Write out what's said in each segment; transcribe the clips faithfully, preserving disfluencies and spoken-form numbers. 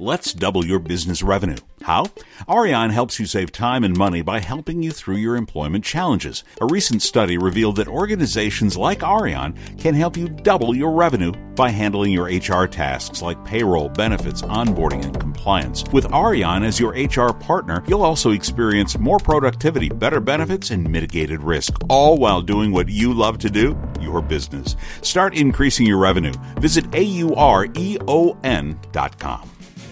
Let's double your business revenue. How? Arion helps you save time and money by helping you through your employment challenges. A recent study revealed that organizations like Arion can help you double your revenue by handling your H R tasks like payroll, benefits, onboarding, and compliance. With Arion as your H R partner, you'll also experience more productivity, better benefits, and mitigated risk, all while doing what you love to do, your business. Start increasing your revenue. Visit A U R E O N dot com.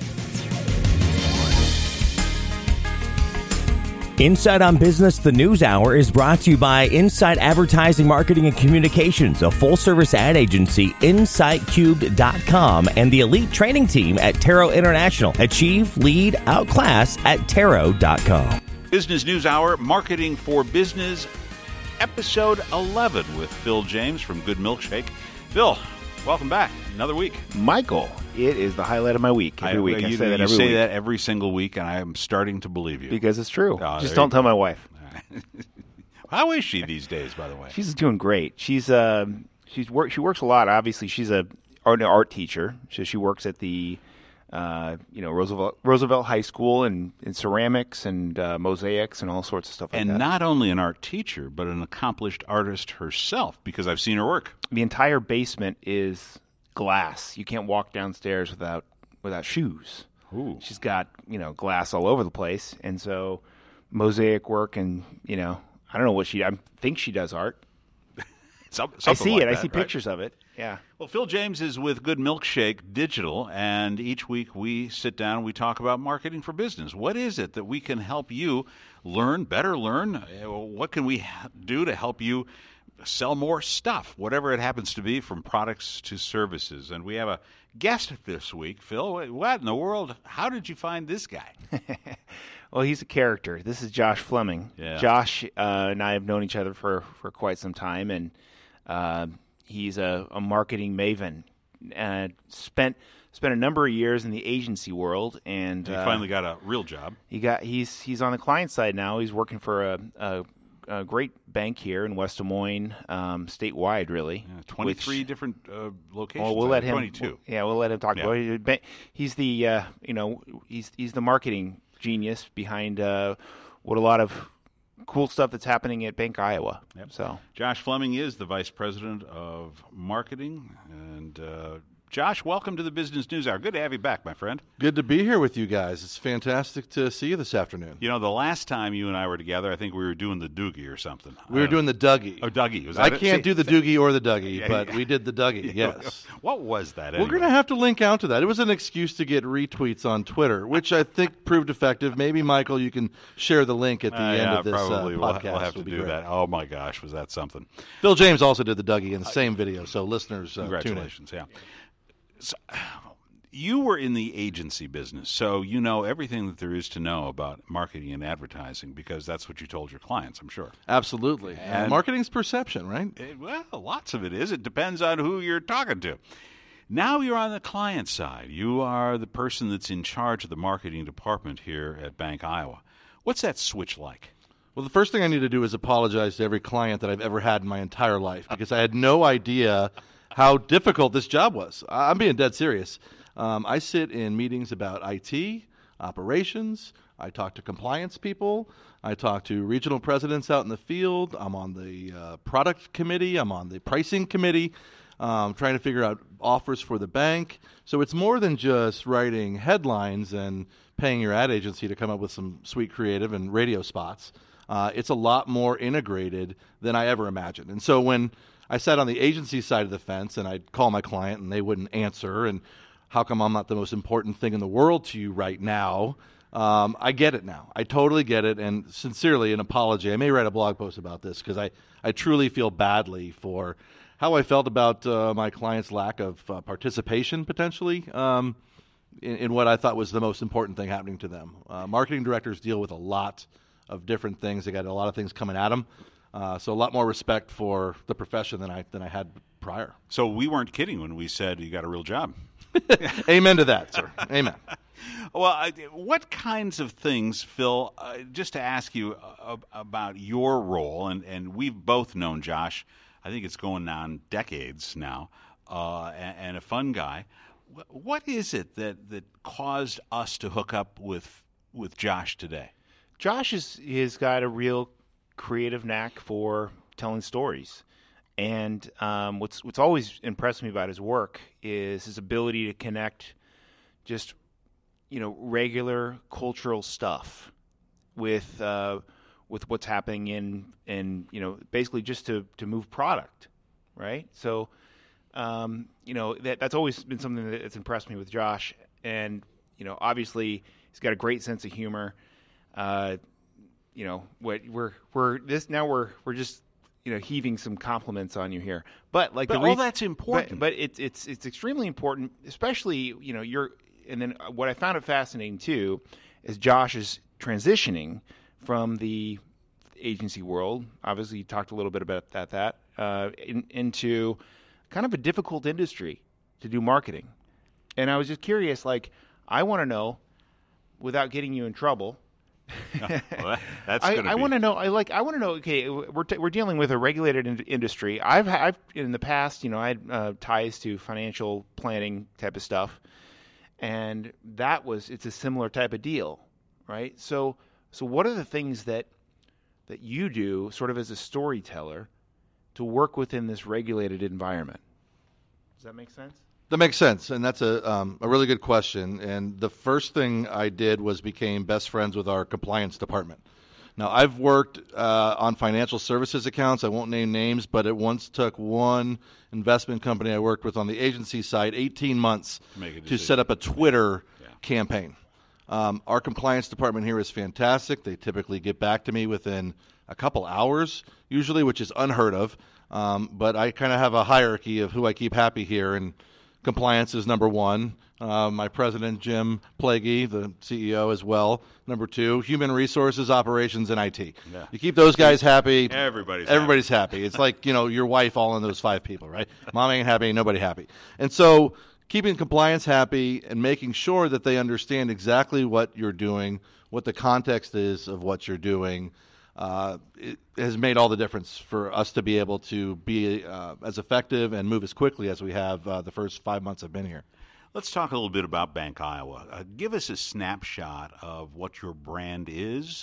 Insight on Business, the News Hour, is brought to you by Insight Advertising, Marketing, and Communications, a full-service ad agency, insight cubed dot com, and the elite training team at Tarot International. Achieve, lead, outclass at tarot dot com. Business News Hour, Marketing for Business, Episode eleven with Phil James from Good Milkshake. Phil, welcome back. Another week. Michael, it is the highlight of my week. Every I, week. I you, say that you every say week. that every single week, and I am starting to believe you. Because it's true. Oh, Just don't tell my wife. How is she these days, by the way? She's doing great. She's uh, she's work. She works a lot. Obviously, she's a art, an art teacher. So she works at the uh, you know Roosevelt Roosevelt High School and in ceramics and uh, mosaics and all sorts of stuff like and that. And not only an art teacher, but an accomplished artist herself, because I've seen her work. The entire basement is glass. You can't walk downstairs without without shoes. Ooh. She's got, you know, glass all over the place, and so mosaic work, and you know, I don't know what she. I think she does art. Some, I see like it. That, I see right? pictures of it. Yeah. Well, Phil James is with Good Milkshake Digital, and each week we sit down and we talk about marketing for business. What is it that we can help you learn, better learn? What can we do to help you sell more stuff, whatever it happens to be, from products to services? And we have a guest this week. Phil, what in the world? How did you find this guy? Well, he's a character. This is Josh Fleming. Yeah. Josh uh, and I have known each other for, for quite some time, and uh, he's a, a marketing maven. Uh, spent spent a number of years in the agency world, and He uh, finally got a real job. He got he's he's on the client side now. He's working for a, a, a great bank here in West Des Moines, um, statewide, really. Yeah, twenty-three which, different uh, locations. Well, we'll let him. twenty-two. Yeah, we'll let him talk Yeah. about it. He's the uh, you know he's he's the marketing genius behind uh, what a lot of cool stuff that's happening at Bank Iowa. Yep. So Josh Fleming is the vice president of marketing, and uh, Josh, welcome to the Business News Hour. Good to have you back, my friend. Good to be here with you guys. It's fantastic to see you this afternoon. You know, the last time you and I were together, I think we were doing the Doogie or something. We were doing the Dougie. Oh, Dougie. Was that I it? can't See, do the Doogie or the Dougie, Yeah, but yeah. we did the Dougie, yes. What was that We're anyway? going to have to link out to that. It was an excuse to get retweets on Twitter, which I think proved effective. Maybe, Michael, you can share the link at the Uh, end yeah, of this probably. uh, We'll, podcast. we'll have to Would be do great. that. Oh, my gosh, was that something. Phil James also did the Dougie in the same video, so listeners, uh, tune in. Congratulations, yeah. So, you were in the agency business, so you know everything that there is to know about marketing and advertising, because that's what you told your clients, I'm sure. Absolutely. And- Uh, marketing's perception, right? Eh, well, lots of it is. It depends on who you're talking to. Now you're on the client side. You are the person that's in charge of the marketing department here at Bank Iowa. What's that switch like? Well, the first thing I need to do is apologize to every client that I've ever had in my entire life, because I had no idea how difficult this job was. I- I'm being dead serious. Um, I sit in meetings about I T, operations. I talk to compliance people. I talk to regional presidents out in the field. I'm on the uh, product committee. I'm on the pricing committee, um, trying to figure out offers for the bank. So it's more than just writing headlines and paying your ad agency to come up with some sweet creative and radio spots. Uh, it's a lot more integrated than I ever imagined. And so when I sat on the agency side of the fence and I'd call my client and they wouldn't answer, and how come I'm not the most important thing in the world to you right now? Um, I get it now. I totally get it, and sincerely, an apology. I may write a blog post about this because I, I truly feel badly for how I felt about uh, my client's lack of uh, participation, potentially, um, in, in what I thought was the most important thing happening to them. Uh, marketing directors deal with a lot of different things. They got a lot of things coming at them. Uh, so a lot more respect for the profession than I than I had prior. So we weren't kidding when we said you got a real job. Amen to that, sir. Amen. Well, I, what kinds of things, Phil, uh, just to ask you uh, about your role, and, and we've both known Josh, I think it's going on decades now, uh, and, and a fun guy. What is it that, that caused us to hook up with with Josh today? Josh is has got a real creative knack for telling stories, and um, what's what's always impressed me about his work is his ability to connect just you know regular cultural stuff with uh, with what's happening in in you know basically just to, to move product, right? So. Um, you know, that that's always been something that's impressed me with Josh. And, you know, obviously he's got a great sense of humor. Uh, you know, what we're, we're this now we're, we're just, you know, heaving some compliments on you here, but like, but the all re- that's important, but, but it's, it's, it's extremely important, especially, you know, you're, and then what I found it fascinating too, is Josh is transitioning from the agency world. Obviously you talked a little bit about that, that, uh, in, into, kind of a difficult industry to do marketing. And I was just curious, like, I want to know, without getting you in trouble, oh, well, that's I, gonna I be... want to know, I like, I want to know, okay, we're, t- we're dealing with a regulated in- industry. I've, I've, in the past, you know, I had uh, ties to financial planning type of stuff. And that was, it's a similar type of deal, right? So, so what are the things that, that you do sort of as a storyteller to work within this regulated environment? Does that make sense? That makes sense, and that's a um, a really good question. And the first thing I did was became best friends with our compliance department. Now, I've worked uh, on financial services accounts. I won't name names, but it once took one investment company I worked with on the agency side eighteen months to set up a Twitter yeah. campaign. Um, our compliance department here is fantastic. They typically get back to me within a couple hours, usually, which is unheard of. Um, but I kind of have a hierarchy of who I keep happy here, and compliance is number one. Uh, my president, Jim Plaguey, the C E O as well. Number two, human resources, operations, and I T. Yeah. You keep those guys happy. Everybody's everybody's happy. happy. It's like, you know, your wife all in those five people, right? Mom ain't happy, nobody happy. And so keeping compliance happy and making sure that they understand exactly what you're doing, what the context is of what you're doing, Uh, it has made all the difference for us to be able to be uh, as effective and move as quickly as we have uh, the first five months I've been here. Let's talk a little bit about Bank Iowa. Uh, give us a snapshot of what your brand is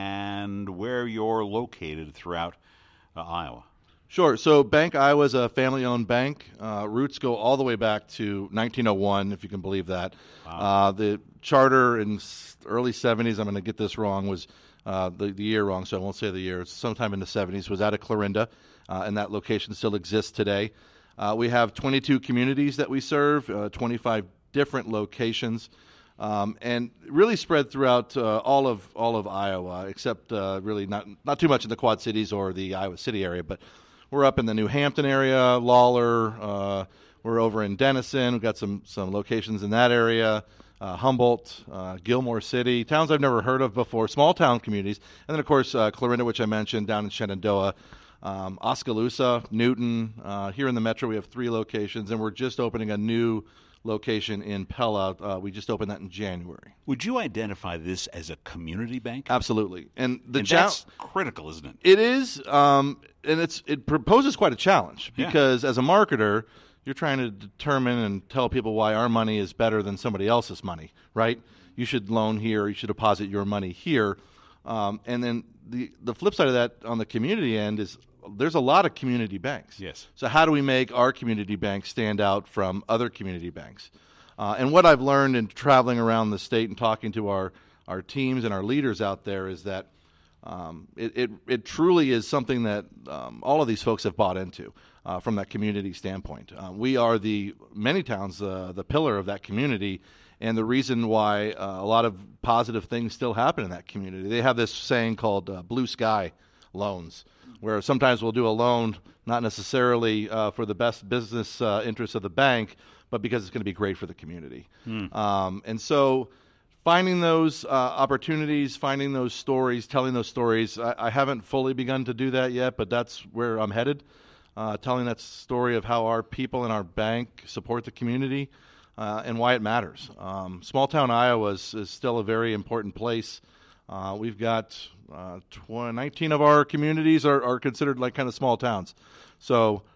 and where you're located throughout uh, Iowa. Sure. So Bank Iowa is a family-owned bank. Uh, roots go all the way back to nineteen oh one, if you can believe that. Wow. Uh, the charter in early seventies, I'm going to get this wrong, was Uh, the, the year wrong, so I won't say the year. It's sometime in the seventies, was out of Clarinda, uh, and that location still exists today. Uh, we have twenty-two communities that we serve, uh, twenty-five different locations, um, and really spread throughout uh, all of all of Iowa, except uh, really not not too much in the Quad Cities or the Iowa City area. But we're up in the New Hampton area, Lawler. Uh, we're over in Denison. We've got some some locations in that area. Uh, Humboldt, uh, Gilmore City, towns I've never heard of before, small town communities. And then, of course, uh, Clarinda, which I mentioned, down in Shenandoah, um, Oskaloosa, Newton. Uh, here in the metro, we have three locations, and we're just opening a new location in Pella. Uh, we just opened that in January. Would you identify this as a community bank? Absolutely. And, the and cha- that's critical, isn't it? It is, um, and it's it proposes quite a challenge because yeah. as a marketer, you're trying to determine and tell people why our money is better than somebody else's money, right? You should loan here, you should deposit your money here. Um, and then the, the flip side of that on the community end is there's a lot of community banks. Yes. So how do we make our community bank stand out from other community banks? Uh, and what I've learned in traveling around the state and talking to our, our teams and our leaders out there is that um, it, it, it truly is something that um, all of these folks have bought into. Uh, from that community standpoint. Uh, we are the, many towns, uh, the pillar of that community, and the reason why uh, a lot of positive things still happen in that community. They have this saying called uh, blue sky loans, where sometimes we'll do a loan not necessarily uh, for the best business uh, interests of the bank, but because it's going to be great for the community. Hmm. Um, and so finding those uh, opportunities, finding those stories, telling those stories, I, I haven't fully begun to do that yet, but that's where I'm headed. Uh, telling that story of how our people in our bank support the community uh, and why it matters. Um, small town Iowa is, is still a very important place. Uh, we've got uh, twenty, nineteen of our communities are, are considered like kind of small towns. So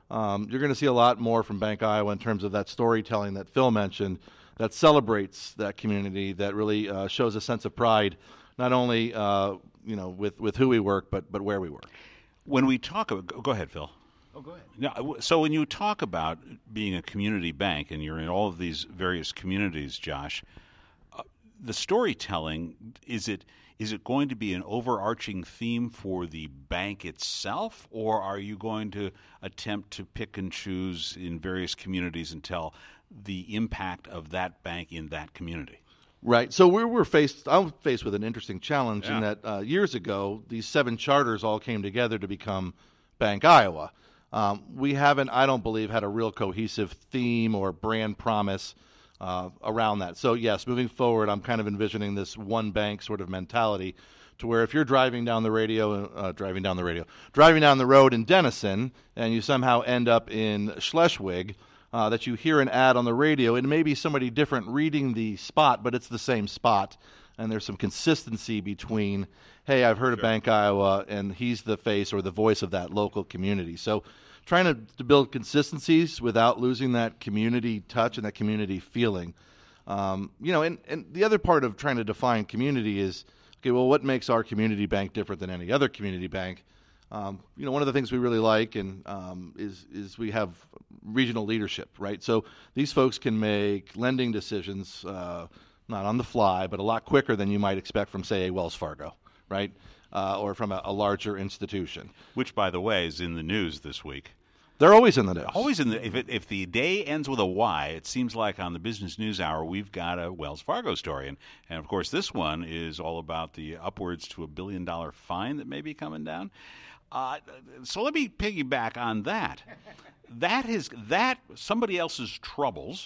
um, you're going to see a lot more from Bank Iowa in terms of that storytelling that Phil mentioned, that celebrates that community, that really uh, shows a sense of pride, not only uh, you know with, with who we work, but but where we work. When we talk about, go ahead, Phil. Oh, go ahead. Now, so when you talk about being a community bank, and you're in all of these various communities, Josh, uh, the storytelling, is it is it going to be an overarching theme for the bank itself, or are you going to attempt to pick and choose in various communities and tell the impact of that bank in that community? Right. So we were faced. I'm faced with an interesting challenge Yeah. in that uh, years ago, these seven charters all came together to become Bank Iowa. Um, we haven't, I don't believe, had a real cohesive theme or brand promise uh, around that. So yes, moving forward, I'm kind of envisioning this one bank sort of mentality, to where if you're driving down the radio, uh, driving down the radio, driving down the road in Denison, and you somehow end up in Schleswig, uh, that you hear an ad on the radio, and maybe somebody different reading the spot, but it's the same spot, and there's some consistency between, hey, I've heard of Bank Iowa, and he's the face or the voice of that local community. So trying to, to build consistencies without losing that community touch and that community feeling. Um, you know, and, and the other part of trying to define community is, okay, well, what makes our community bank different than any other community bank? Um, you know, one of the things we really like and um, is is we have regional leadership, right? So these folks can make lending decisions, uh, not on the fly, but a lot quicker than you might expect from, say, a Wells Fargo, right? Uh, or from a, a larger institution. Which, by the way, is in the news this week. They're always in the news. Always in the if it, if the day ends with a Y, it seems like on the Business News Hour we've got a Wells Fargo story, and and of course this one is all about the upwards to a billion dollar fine that may be coming down. Uh, so let me piggyback on that. That is that somebody else's troubles,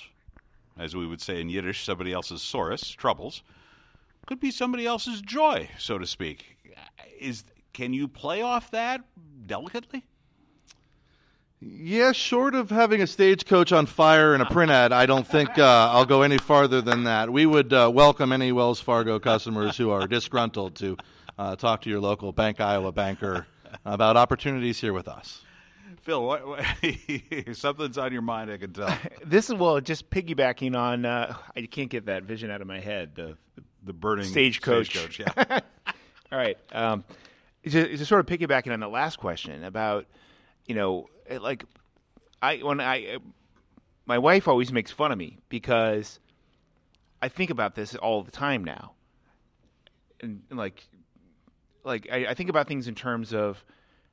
as we would say in Yiddish, somebody else's sorus troubles, could be somebody else's joy, so to speak. Is can you play off that delicately? Yeah, short of having a stagecoach on fire and a print ad, I don't think uh, I'll go any farther than that. We would uh, welcome any Wells Fargo customers who are disgruntled to uh, talk to your local Bank Iowa banker about opportunities here with us. Phil, what, what, something's on your mind, I can tell. This is, well, just piggybacking on, uh, I can't get that vision out of my head, the, The burning Stagecoach. stagecoach yeah. All right. Um, just, just sort of piggybacking on the last question about, you know, it, like, I when I, my wife always makes fun of me because I think about this all the time now, and, and like, like I, I think about things in terms of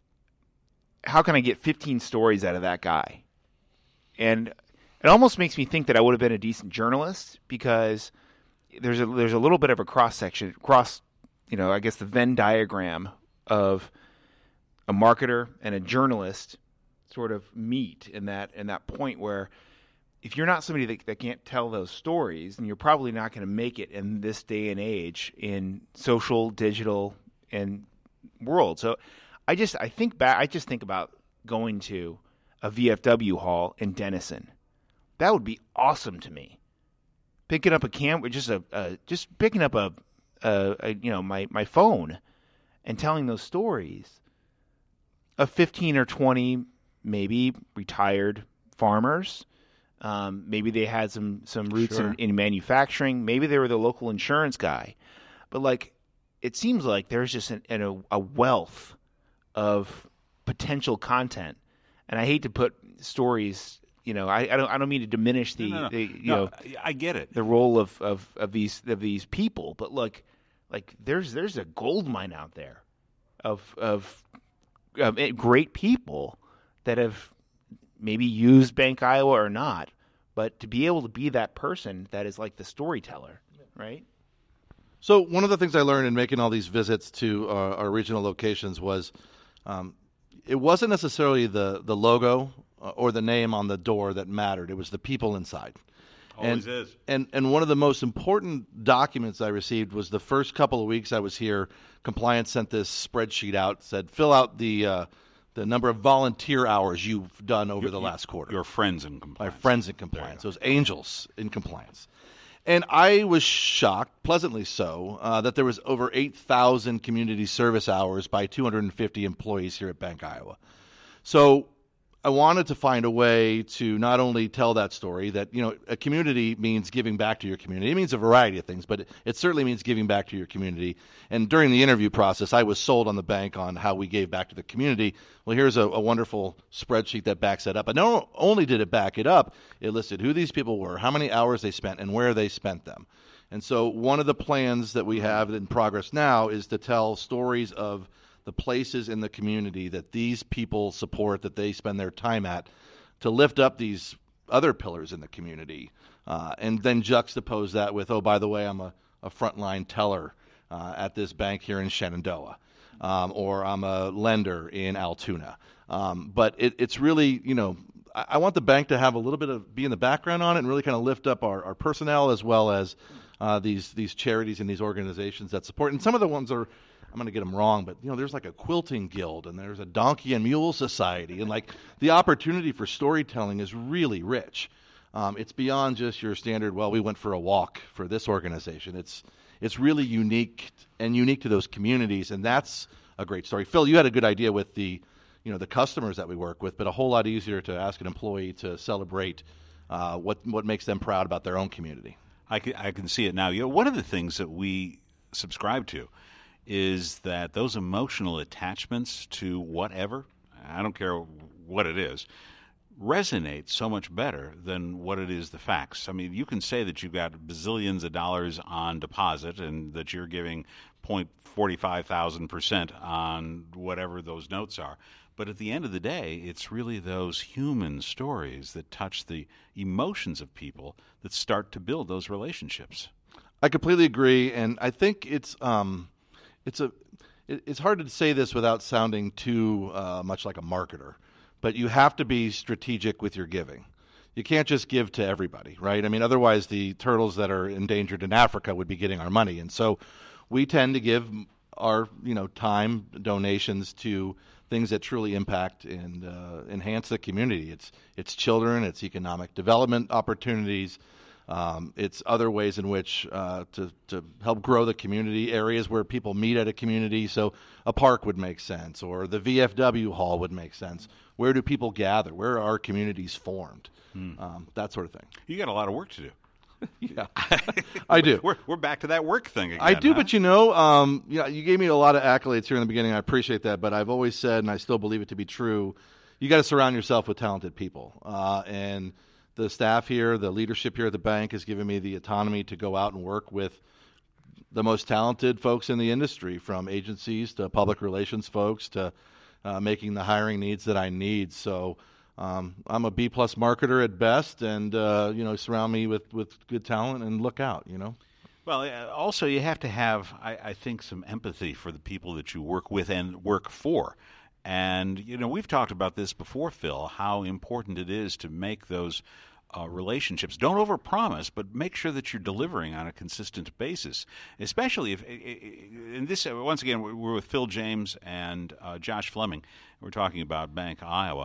how can I get fifteen stories out of that guy, and it almost makes me think that I would have been a decent journalist because there's a there's a little bit of a cross section, cross, you know, I guess the Venn diagram of a marketer and a journalist sort of meet in that in that point where if you're not somebody that, that can't tell those stories, then you're probably not going to make it in this day and age in social, digital, and world. So I just I think back I just think about going to a V F W hall in Denison. That would be awesome to me. Picking up a cam, just a, a just picking up a, a, a you know my, my phone, and telling those stories of fifteen or twenty maybe retired farmers. Um, maybe they had some some roots Sure. in, in manufacturing. Maybe they were the local insurance guy. But like, it seems like there's just an, an, a, a wealth of potential content, and I hate to put stories. You know, I, I don't. I don't mean to diminish the, No, no, no. the you No, know I get it. the role of, of, of these of these people, but like like there's there's a gold mine out there of of, of great people that have maybe used Bank Iowa or not, but to be able to be that person that is like the storyteller, right? So one of the things I learned in making all these visits to uh, our regional locations was um, it wasn't necessarily the, the logo uh, or the name on the door that mattered. It was the people inside. Always and, is. And, and one of the most important documents I received was the first couple of weeks I was here, compliance sent this spreadsheet out, said fill out the uh, the number of volunteer hours you've done over Your- the last quarter. Your friends in My compliance. friends in compliance, those angels in compliance. And I was shocked, pleasantly so, uh, that there was over eight thousand community service hours by two hundred fifty employees here at Bank Iowa. So I wanted to find a way to not only tell that story, that, you know, a community means giving back to your community. It means a variety of things, but it, it certainly means giving back to your community. And during the interview process, I was sold on the bank on how we gave back to the community. Well, here's a, a wonderful spreadsheet that backs that up. But not only did it back it up, it listed who these people were, how many hours they spent, and where they spent them. And so one of the plans that we have in progress now is to tell stories of the places in the community that these people support, that they spend their time at, to lift up these other pillars in the community, uh, and then juxtapose that with, oh, by the way, I'm a, a frontline teller uh, at this bank here in Shenandoah, um, or I'm a lender in Altoona. Um, but it, it's really, you know, I, I want the bank to have a little bit of, be in the background on it and really kind of lift up our, our personnel as well as uh, these these charities and these organizations that support. And some of the ones are, I'm going to get them wrong, but, you know, there's like a quilting guild and there's a donkey and mule society, and like the opportunity for storytelling is really rich. Um, it's beyond just your standard, well, we went for a walk for this organization. It's it's really unique and unique to those communities, and that's a great story. Phil, you had a good idea with the, you know, the customers that we work with, but a whole lot easier to ask an employee to celebrate uh, what what makes them proud about their own community. I can, I can see it now. You know, one of the things that we subscribe to is that those emotional attachments to whatever, I don't care what it is, resonate so much better than what it is the facts. I mean, you can say that you've got bazillions of dollars on deposit and that you're giving zero point four five thousand percent on whatever those notes are. But at the end of the day, it's really those human stories that touch the emotions of people that start to build those relationships. I completely agree, and I think it's um, it's a it, it's hard to say this without sounding too uh, much like a marketer, but you have to be strategic with your giving. You can't just give to everybody, right? I mean, otherwise the turtles that are endangered in Africa would be getting our money, and so we tend to give our you know time donations to things that truly impact and uh, enhance the community. It's it's children, it's economic development opportunities. Um, it's other ways in which uh, to, to help grow the community, areas where people meet at a community. So a park would make sense, or the V F W hall would make sense. Where do people gather? Where are our communities formed? Hmm. Um, that sort of thing. You got a lot of work to do. Yeah, I do. We're we're back to that work thing again. I do, huh? but you know, um, yeah, you gave me a lot of accolades here in the beginning. I appreciate that, but I've always said, and I still believe it to be true, you got to surround yourself with talented people, uh, and the staff here, the leadership here at the bank has given me the autonomy to go out and work with the most talented folks in the industry, from agencies to public relations folks to uh, making the hiring needs that I need. So um, I'm a B-plus marketer at best, and uh, you know, surround me with, with good talent and look out, you know. Well, uh, also you have to have, I, I think, some empathy for the people that you work with and work for. And, you know, we've talked about this before, Phil, how important it is to make those uh, relationships. Don't overpromise, but make sure that you're delivering on a consistent basis, especially if, and this, once again, we're with Phil James and uh, Josh Fleming. We're talking about Bank Iowa.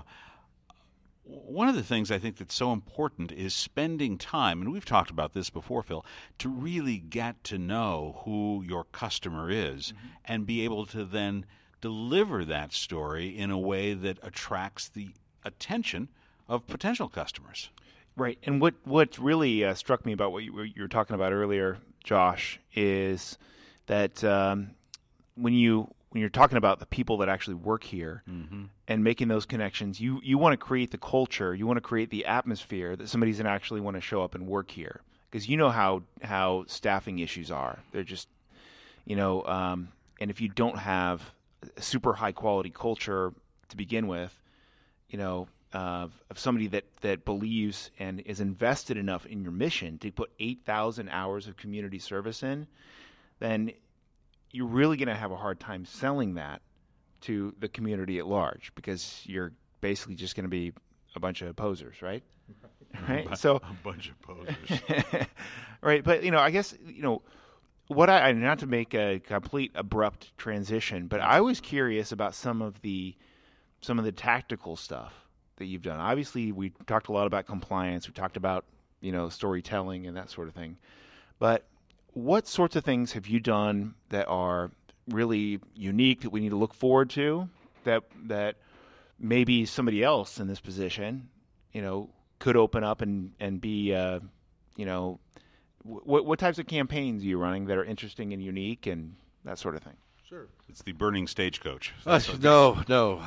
One of the things I think that's so important is spending time, and we've talked about this before, Phil, to really get to know who your customer is, mm-hmm. and be able to then deliver that story in a way that attracts the attention of potential customers. Right. And what, what really uh, struck me about what you, what you were talking about earlier, Josh, is that um, when you when you're talking about the people that actually work here, mm-hmm. and making those connections, you, you want to create the culture, you want to create the atmosphere that somebody's going to actually want to show up and work here. Because you know how, how staffing issues are. They're just, you know, um, and if you don't have a super high quality culture to begin with, you know, uh, of somebody that, that believes and is invested enough in your mission to put eight thousand hours of community service in, then you're really going to have a hard time selling that to the community at large, because you're basically just going to be a bunch of posers, right? Right. A so a bunch of posers. Right. But, you know, I guess, you know, what I, not to make a complete abrupt transition, but I was curious about some of the, some of the tactical stuff that you've done. Obviously, we talked a lot about compliance. We talked about, you know, storytelling and that sort of thing. But what sorts of things have you done that are really unique that we need to look forward to, that that maybe somebody else in this position, you know, could open up and and be, uh, you know, what what types of campaigns are you running that are interesting and unique and that sort of thing? Sure. It's the burning stagecoach. Uh, no, no.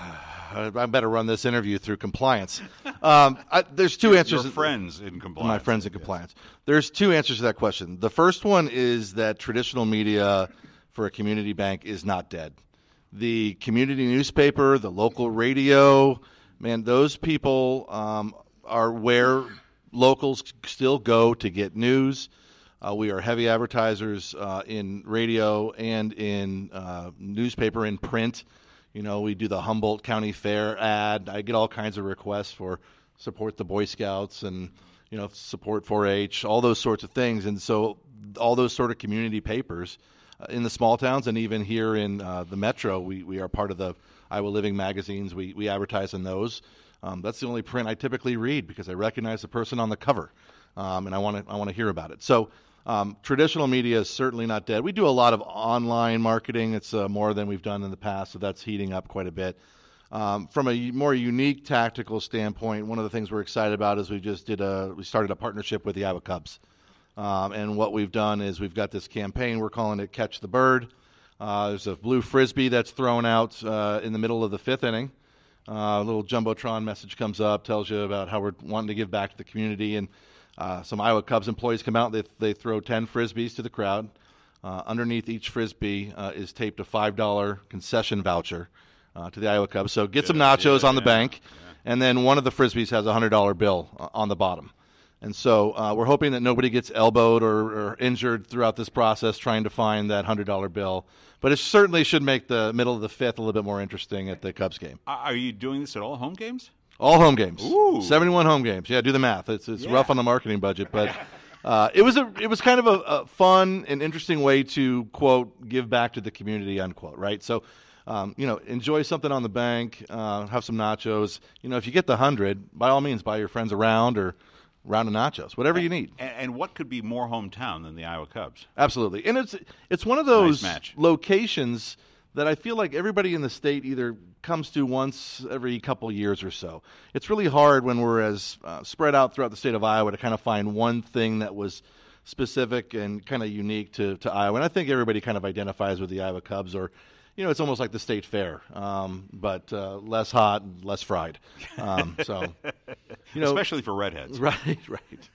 I better run this interview through compliance. Um, I, there's two your, answers. Your friends in compliance. My friends in compliance. Yes. There's two answers to that question. The first one is that traditional media for a community bank is not dead. The community newspaper, the local radio, man, those people um, are where locals still go to get news. Uh, we are heavy advertisers uh, in radio and in uh, newspaper and print. You know, we do the Humboldt County Fair ad. I get all kinds of requests for support the Boy Scouts and, you know, support four H, all those sorts of things. And so all those sort of community papers uh, in the small towns and even here in uh, the metro, we, we are part of the Iowa Living magazines. We, we advertise in those. Um, that's the only print I typically read because I recognize the person on the cover, um, and I want to I want to hear about it. So um, traditional media is certainly not dead. We do a lot of online marketing. It's uh, more than we've done in the past, so that's heating up quite a bit. Um, from a more unique tactical standpoint, one of the things we're excited about is we just did a we started a partnership with the Iowa Cubs, um, and what we've done is we've got this campaign. We're calling it Catch the Bird. Uh, there's a blue frisbee that's thrown out uh, in the middle of the fifth inning. Uh, a little Jumbotron message comes up, tells you about how we're wanting to give back to the community. And uh, some Iowa Cubs employees come out. They, they throw ten Frisbees to the crowd. Uh, underneath each Frisbee uh, is taped a five dollar concession voucher uh, to the Iowa Cubs. So get some nachos yeah, on the yeah, bank. yeah. And then one of the Frisbees has a one hundred dollar bill uh, on the bottom. And so uh, we're hoping that nobody gets elbowed or, or injured throughout this process trying to find that one hundred dollar bill. But it certainly should make the middle of the fifth a little bit more interesting at the Cubs game. Are you doing this at all home games? All home games. Ooh. seventy-one home games. Yeah, do the math. It's it's Yeah. rough on the marketing budget, but uh, it was a it was kind of a, a fun and interesting way to, quote, give back to the community, unquote, right? So, um, you know, enjoy something on the bank, uh, have some nachos. You know, if you get the one hundred, by all means, buy your friends a round or round of nachos, whatever you need. And, and what could be more hometown than the Iowa Cubs? Absolutely. And it's it's one of those Nice match. locations that I feel like everybody in the state either comes to once every couple years or so. It's really hard when we're as uh, spread out throughout the state of Iowa to kind of find one thing that was specific and kind of unique to, to Iowa. And I think everybody kind of identifies with the Iowa Cubs, or, you know, it's almost like the state fair, um, but uh, less hot and less fried. Um, so, you know, Especially for redheads. right, right.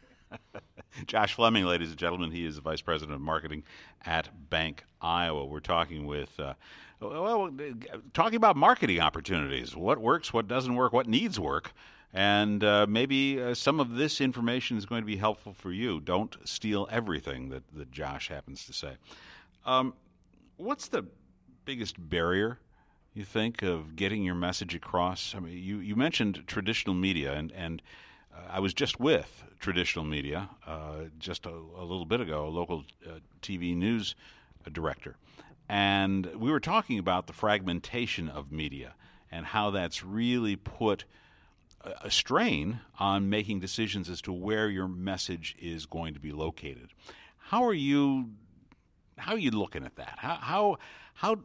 Josh Fleming, ladies and gentlemen, he is the Vice President of Marketing at Bank Iowa. We're talking with, uh, well, talking about marketing opportunities, what works, what doesn't work, what needs work, and uh, maybe uh, some of this information is going to be helpful for you. Don't steal everything that, that Josh happens to say. Um, what's the biggest barrier, you think, of getting your message across? I mean, you, you mentioned traditional media, and, and uh, I was just with traditional media uh, just a, a little bit ago, a local uh, T V news director, and we were talking about the fragmentation of media and how that's really put a, a strain on making decisions as to where your message is going to be located. How are you? How are you looking at that? How how how?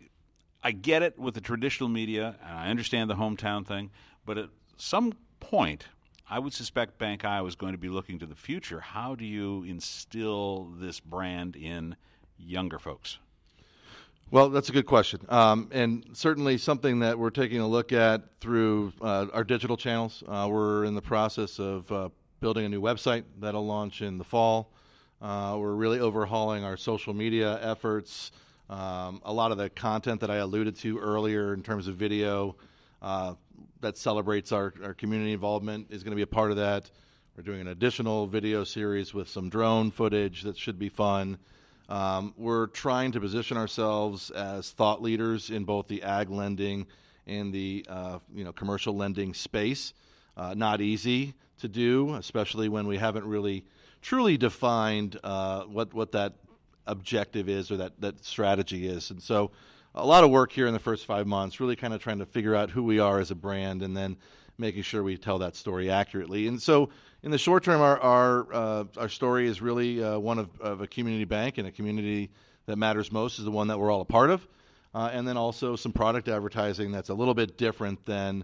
I get it with the traditional media, and I understand the hometown thing, but at some point, I would suspect Bank Iowa is going to be looking to the future. How do you instill this brand in younger folks? Well, that's a good question, um, and certainly something that we're taking a look at through uh, our digital channels. Uh, we're in the process of uh, building a new website that'll launch in the fall. Uh, we're really overhauling our social media efforts. Um, a lot of the content that I alluded to earlier in terms of video uh, that celebrates our, our community involvement is going to be a part of that. We're doing an additional video series with some drone footage that should be fun. Um, we're trying to position ourselves as thought leaders in both the ag lending and the uh, you know commercial lending space. Uh, not easy to do, especially when we haven't really truly defined uh, what what that objective is or that, that strategy is. And so a lot of work here in the first five months, really kind of trying to figure out who we are as a brand and then making sure we tell that story accurately. And so in the short term, our our, uh, our story is really uh, one of, of a community bank, and a community that matters most is the one that we're all a part of. Uh, and then also some product advertising that's a little bit different than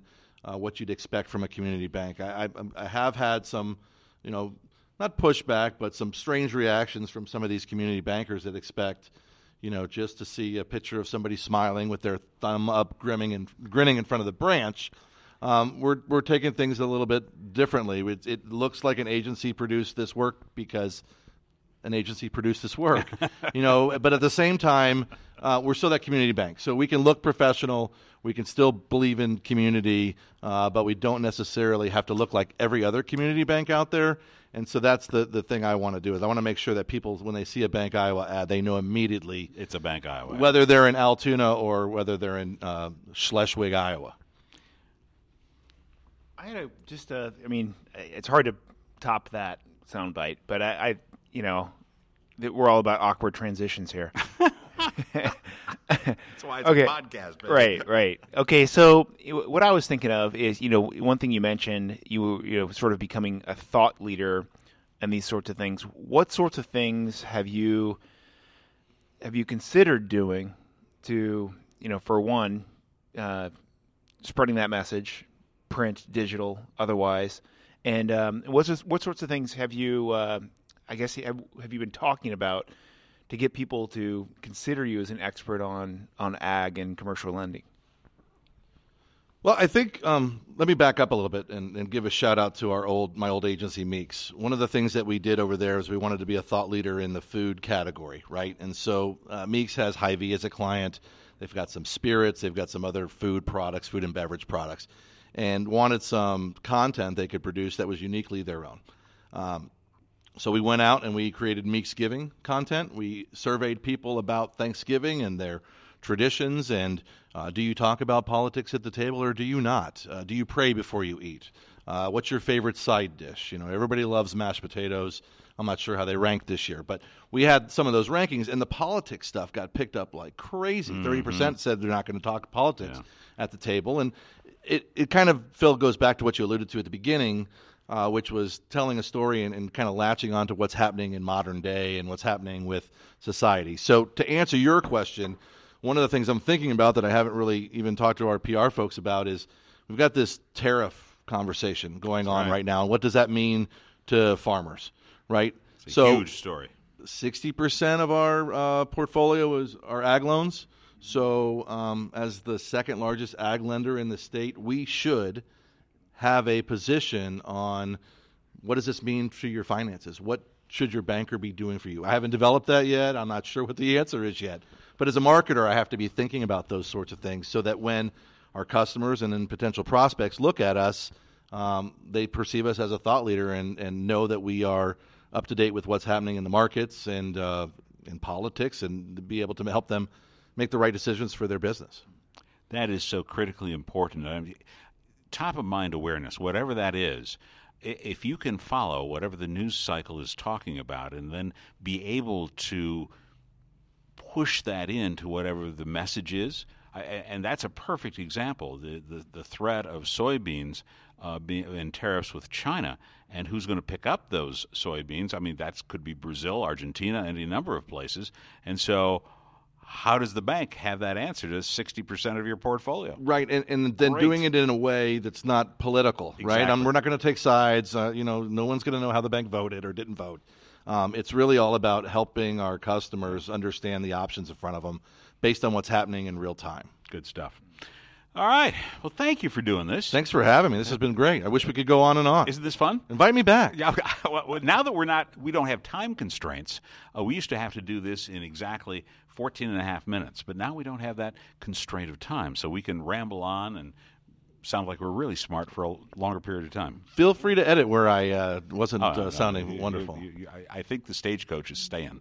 uh, what you'd expect from a community bank. I, I, I have had some, you know, not pushback, but some strange reactions from some of these community bankers that expect, you know, just to see a picture of somebody smiling with their thumb up, grinning and grinning in front of the branch. Um, we're we're taking things a little bit differently. It, it looks like an agency produced this work because an agency produced this work, you know. But at the same time, uh, we're still that community bank, so we can look professional. We can still believe in community, uh, but we don't necessarily have to look like every other community bank out there. And so that's the, the thing I want to do is I want to make sure that people, when they see a Bank Iowa ad, they know immediately it's a Bank Iowa ad. Whether they're in Altoona or whether they're in uh, Schleswig, Iowa. I had a, just a, I mean, it's hard to top that soundbite, but I, I, you know, that we're all about awkward transitions here. That's why it's okay. a podcast, baby. Right, right. Okay, so what I was thinking of is, you know, one thing you mentioned, you you know, sort of becoming a thought leader and these sorts of things. What sorts of things have you have you considered doing to, you know, for one, uh, spreading that message, print, digital, otherwise, and um, what what sorts of things have you, uh, I guess, have, have you been talking about to get people to consider you as an expert on, on ag and commercial lending? Well, I think um, let me back up a little bit and, and give a shout out to our old my old agency Meeks. One of the things that we did over there is we wanted to be a thought leader in the food category, right? And so uh, Meeks has Hy-Vee as a client. They've got some spirits. They've got some other food products, food and beverage products, and wanted some content they could produce that was uniquely their own. Um, So we went out and we created Meeks Giving content. We surveyed people about Thanksgiving and their traditions, and uh, do you talk about politics at the table or do you not? Uh, do you pray before you eat? Uh, what's your favorite side dish? You know, everybody loves mashed potatoes. I'm not sure how they ranked this year, but we had some of those rankings, and the politics stuff got picked up like crazy. Mm-hmm. thirty percent said they're not going to talk politics yeah. at the table, and it, it kind of, Phil, goes back to what you alluded to at the beginning, Uh, which was telling a story and, and kind of latching on to what's happening in modern day and what's happening with society. So to answer your question, one of the things I'm thinking about that I haven't really even talked to our P R folks about is we've got this tariff conversation going That's on right. right now. And what does that mean to farmers, right? It's a so huge story. sixty percent of our uh, portfolio is our ag loans. So um, as the second largest ag lender in the state, we should have a position on what does this mean for your finances? What should your banker be doing for you? I haven't developed that yet. I'm not sure what the answer is yet. But as a marketer, I have to be thinking about those sorts of things so that when our customers and then potential prospects look at us, um, they perceive us as a thought leader and, and know that we are up to date with what's happening in the markets and uh, in politics and be able to help them make the right decisions for their business. That is so critically important. I mean, top-of-mind awareness, whatever that is, if you can follow whatever the news cycle is talking about and then be able to push that into whatever the message is, and that's a perfect example, the, the, the threat of soybeans uh, being in tariffs with China, and who's going to pick up those soybeans. I mean, that could be Brazil, Argentina, any number of places. And so how does the bank have that answer to sixty percent of your portfolio? Right, and, and then Great. doing it in a way that's not political, exactly. right? Um, we're not going to take sides. Uh, you know, no one's going to know how the bank voted or didn't vote. Um, it's really all about helping our customers understand the options in front of them based on what's happening in real time. Good stuff. All right. Well, thank you for doing this. Thanks for having me. This has been great. I wish we could go on and on. Isn't this fun? Invite me back. Yeah. Well, now that we're not, we don't have time constraints. Uh, we used to have to do this in exactly fourteen and a half minutes, but now we don't have that constraint of time, so we can ramble on and sound like we're really smart for a longer period of time. Feel free to edit where I uh, wasn't oh, uh, no, sounding you, wonderful. You, you, I, I think the stagecoach is staying.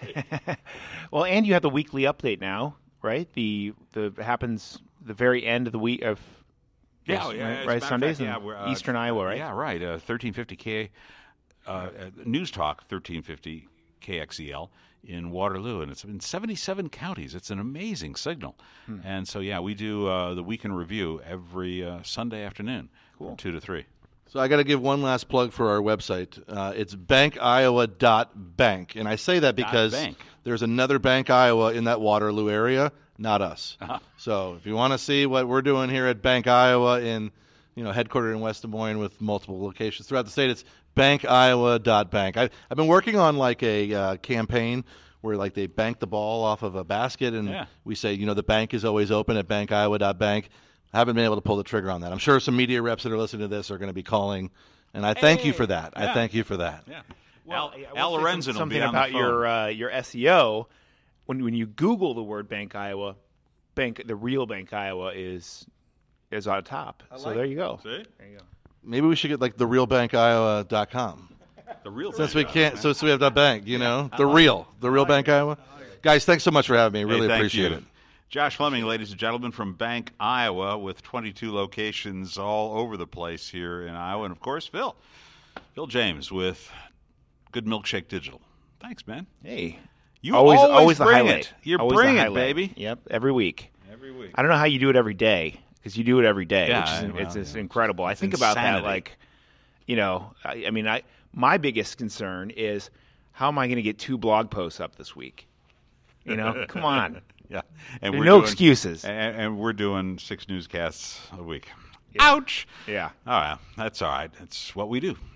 Well, and you have the weekly update now, right? The the happens the very end of the week of yeah, yes, yeah, right, right Sundays fact, in yeah, uh, Eastern Iowa, right? Yeah, right. Uh, thirteen fifty K uh, uh, News Talk thirteen fifty K X E L in Waterloo, and it's in seventy-seven counties. It's an amazing signal. Hmm. And so, yeah, we do uh, the Week in Review every uh, Sunday afternoon cool. from two to three. So I got to give one last plug for our website. Uh, it's bank iowa dot bank, and I say that because there's another Bank Iowa in that Waterloo area, not us. Uh-huh. So if you want to see what we're doing here at Bank Iowa in you know, headquartered in West Des Moines with multiple locations throughout the state. It's bank iowa dot bank. I, I've been working on like a uh, campaign where like they bank the ball off of a basket, and Yeah. we say, you know, the bank is always open at bank iowa dot bank. I haven't been able to pull the trigger on that. I'm sure some media reps that are listening to this are going to be calling, and I thank you for that. Yeah. I thank you for that. Yeah. Well, Al, I will Al say Lorenzen will something be on about the phone. your uh, your S E O. When when you Google the word Bank Iowa, Bank the real Bank Iowa is is on top. So there you go. See? There you go. Maybe we should get like the real bank iowa dot com. The real Since thing. we can't, so, so we have that bank, you know, the real, the real Bank Iowa. Guys, thanks so much for having me. Hey, Really thank appreciate you. it. Josh Fleming, ladies and gentlemen, from Bank Iowa, with twenty-two locations all over the place here in Iowa. And, of course, Phil. Phil James with Good Milkshake Digital. Thanks, man. Hey, You always always, always the bring highlight. it. You're Always the bringing it, highlight. baby. Yep, every week. Every week. I don't know how you do it every day because you do it every day, Yeah, which is I- well, it's, it's yeah. incredible. I It's think about that, insanity. like, you know, I, I mean, I my biggest concern is how am I going to get two blog posts up this week? You know, come on, Yeah. And There are we're no doing- excuses. And, and we're doing six newscasts a week. Ouch. Yeah. All right. That's all right. That's what we do.